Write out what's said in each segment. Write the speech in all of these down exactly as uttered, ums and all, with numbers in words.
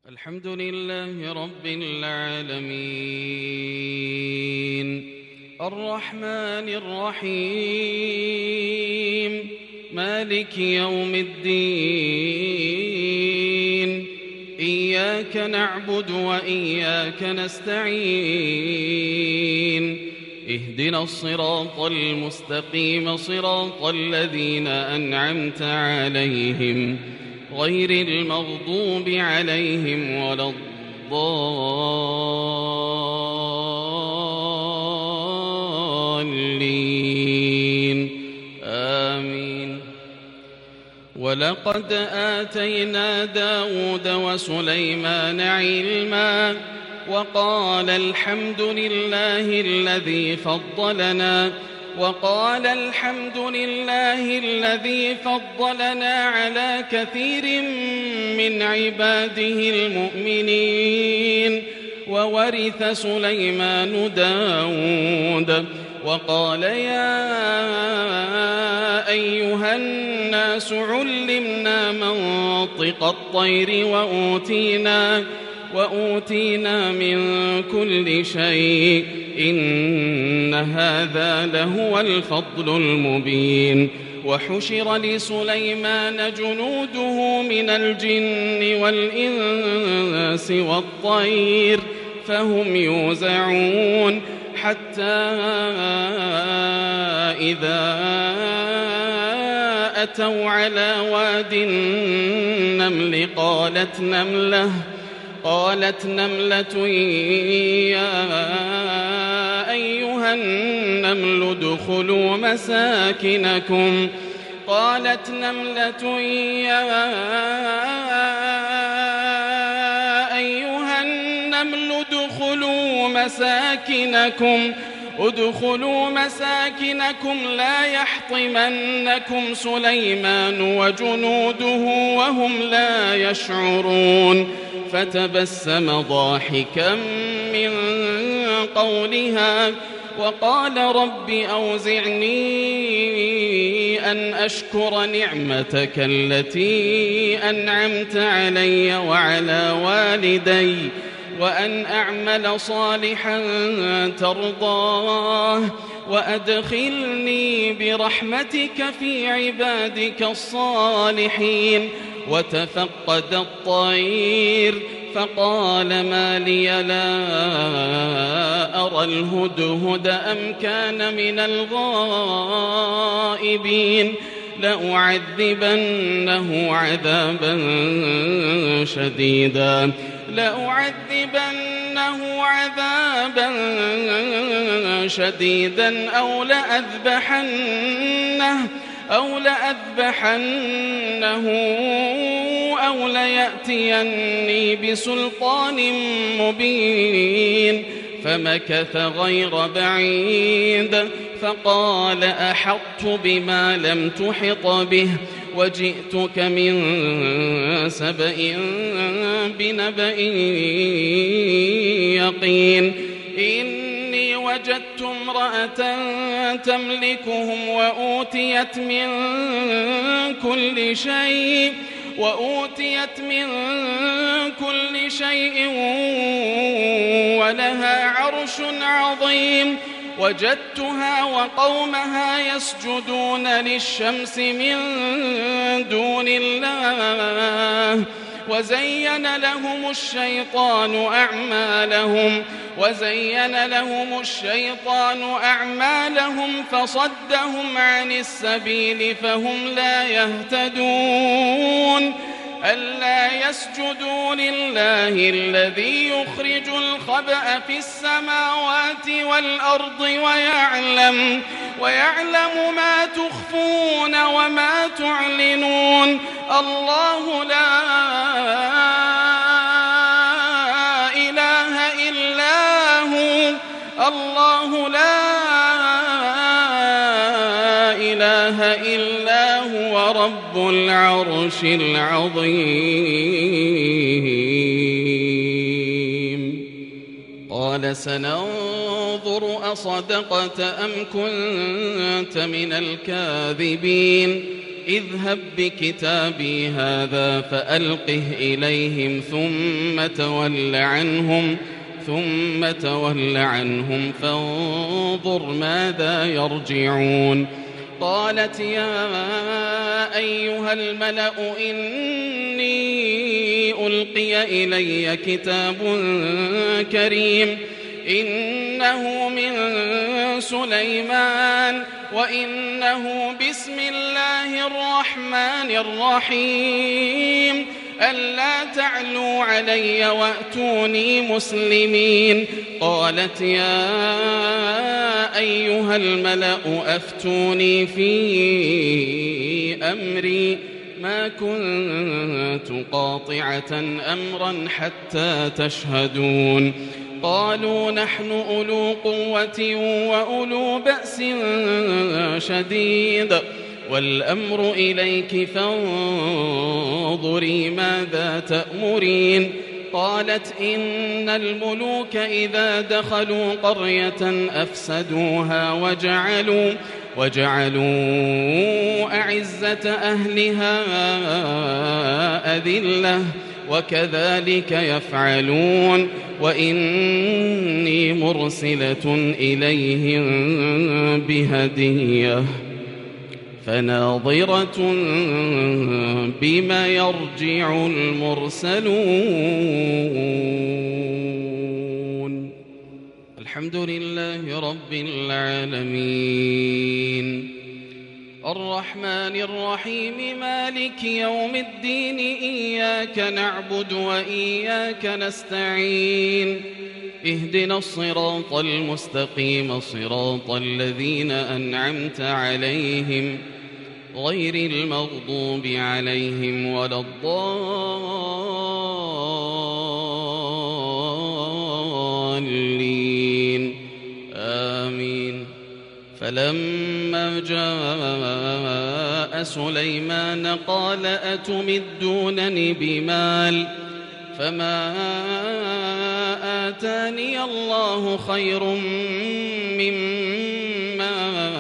الحمد لله رب العالمين الرحمن الرحيم مالك يوم الدين إياك نعبد وإياك نستعين اهدنا الصراط المستقيم صراط الذين أنعمت عليهم غير المغضوب عليهم ولا الضالين آمين. ولقد آتينا داود وسليمان علما وقال الحمد لله الذي فضلنا وقال الحمد لله الذي فضلنا على كثير من عباده المؤمنين. وورث سليمان داود وقال يا أيها الناس علمنا منطق الطير وأوتينا وأوتينا من كل شيء إن هذا لهو الفضل المبين. وحشر لسليمان جنوده من الجن والإنس والطير فهم يوزعون حتى إذا أتوا على واد النمل قالت نملة قالت نملة يا أيها النمل ادخلوا مساكنكم قالت نملة يا أيها النمل ادخلوا مساكنكم ادخلوا مساكنكم لا يحطمنكم سليمان وجنوده وهم لا يشعرون. فتبسم ضاحكا من قولها وقال رب أوزعني أن أشكر نعمتك التي أنعمت علي وعلى والدي وأن أعمل صالحا ترضاه وأدخلني برحمتك في عبادك الصالحين. وتفقد الطير فقال ما لي لا أرى الهدهد أم كان من الغائبين لأعذبنه عذابا شديدا لأعذبنه عذابا شديدا أو لأذبحنه أو لأذبحنه أو ليأتيني بسلطان مبين. فمكث غير بعيد فقال أحطت بما لم تحط به وجئتك من سبأ بنبأ يقين إني وجدت امرأة تملكهم وأوتيت من كل شيء وأوتيت من كل شيء ولها عرش عظيم. وجدتها وقومها يسجدون للشمس من دون الله وزين لهم الشيطان أعمالهم وزين لهم الشيطان أعمالهم فصدهم عن السبيل فهم لا يهتدون. ألا يسجدوا لله الذي يخرج الخبأ في السماوات والأرض ويعلم ويعلم ما تخفون وما تعلنون. الله لا إله إلا هو الله لا إله إلا هو رب العرش العظيم. قال سننظر أصدقت أم كنت من الكاذبين اذهب بكتابي هذا فألقه إليهم ثم تول عنهم ثم تول عنهم فانظر ماذا يرجعون. قالت يا أيها الملأ إني ألقي إلي كتاب كريم إنه من سليمان وإنه بسم الله الرحمن الرحيم ألا تعلوا علي وأتوني مسلمين. قالت يا أيها الملأ أفتوني في أمري ما كنت قاطعة أمرا حتى تشهدون. قالوا نحن أولو قوة وأولو بأس شديد والأمر إليك فانظري ماذا تأمرين. قالت إن الملوك إذا دخلوا قرية أفسدوها وجعلوا, وجعلوا أعزة أهلها أذلة وكذلك يفعلون وإني مرسلة إليهم بهدية فناظرة بما يرجع المرسلون. الحمد لله رب العالمين الرحمن الرحيم مالك يوم الدين إياك نعبد وإياك نستعين اهدنا الصراط المستقيم صراط الذين أنعمت عليهم غير المغضوب عليهم ولا الضالين آمين. فلما جاء سليمان قال أتمدونني بمال فما آتاني الله خير مما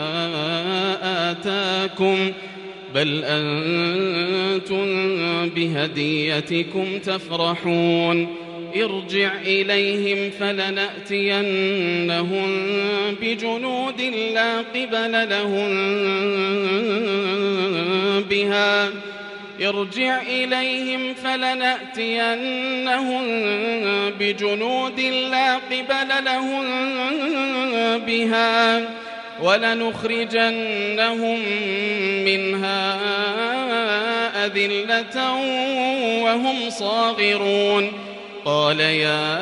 آتاكم بل أنتم بهديتكم تفرحون. ارجع إليهم فلنأتينهم بجنود لا قبل لهم بها ارجع إليهم فلنأتينهم بجنود لا قبل لهم بها ولنخرجنهم منها أذلة وهم صاغرون. قال يا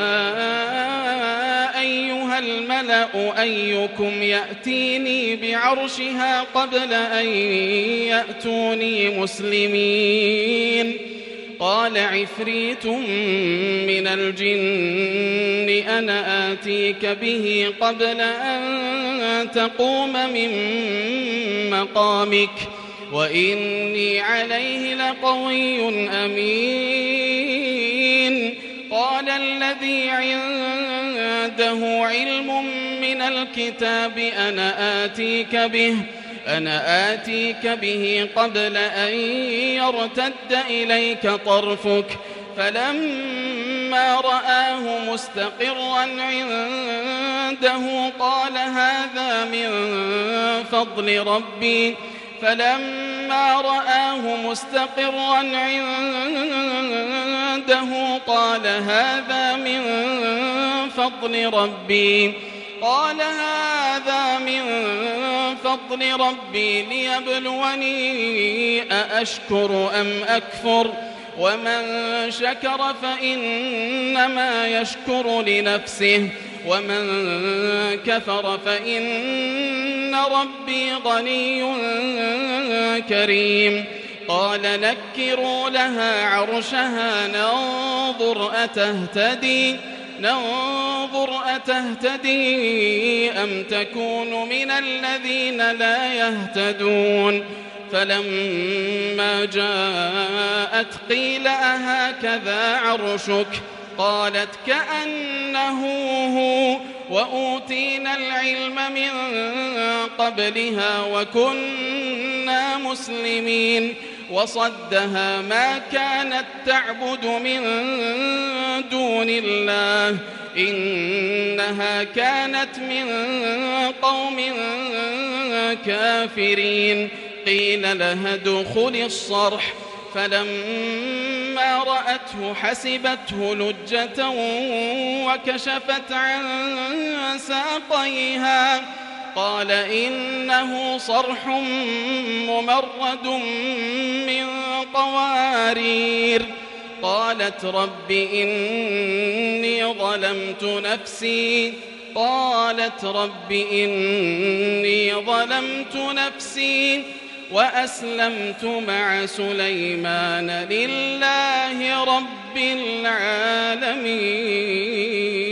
أيها الملأ أيكم يأتيني بعرشها قبل أن يأتوني مسلمين. قال عفريت من الجن أنا آتيك به قبل أن تقوم من مقامك وإني عليه لقوي أمين. قال الذي عنده علم من الكتاب أنا آتيك به أنا آتيك به قبل أن يرتد إليك طرفك فلما رآه مستقرا عنده قال هذا من فضل ربي فلما رآه مستقرا عنده قال هذا من فضل ربي قال هذا من فضل ربي ليبلوني أأشكر أم أكفر ومن شكر فإنما يشكر لنفسه ومن كفر فإن ربي غني كريم. قال نكروا لها عرشها ننظر أتهتدي ننظر أتهتدي أم تكون من الذين لا يهتدون. فلما جاءت قيل أهكذا عرشك قالت كأنه هو وأوتينا العلم من قبلها وكنا مسلمين وصدها ما كانت تعبد من دون الله إنها كانت من قوم كافرين قيل لها ادخلي الصرح فلما رأته حسبته لجة وكشفت عن ساقيها قال إنه صرح ممرد من قوارير قالت رب إني ظلمت نفسي قالت رب إني ظلمت نفسي وأسلمت مع سليمان لله رب العالمين.